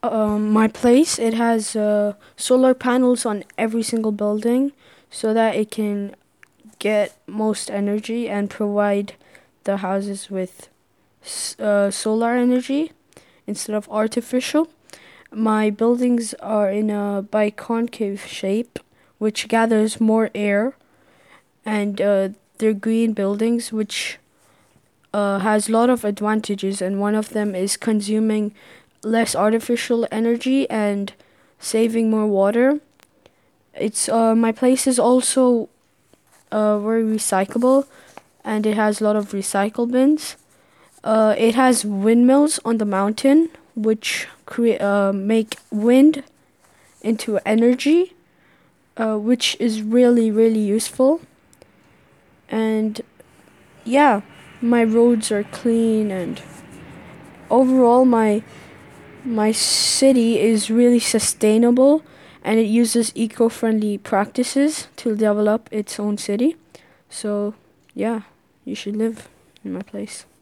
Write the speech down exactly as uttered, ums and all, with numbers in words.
Um, my place, it has uh, solar panels on every single building so that it can get most energy and provide the houses with s- uh, solar energy instead of artificial. My buildings are in a biconcave shape, which gathers more air, and uh, they're green buildings, which uh, has a lot of advantages, and one of them is consuming less artificial energy and saving more water. It's uh, my place is also uh, very recyclable, and it has a lot of recycle bins. Uh, it has windmills on the mountain, which create uh, make wind into energy, uh, which is really really useful. And yeah, my roads are clean, and overall my my city is really sustainable, and it uses eco-friendly practices to develop its own city. So yeah, you should live in my place.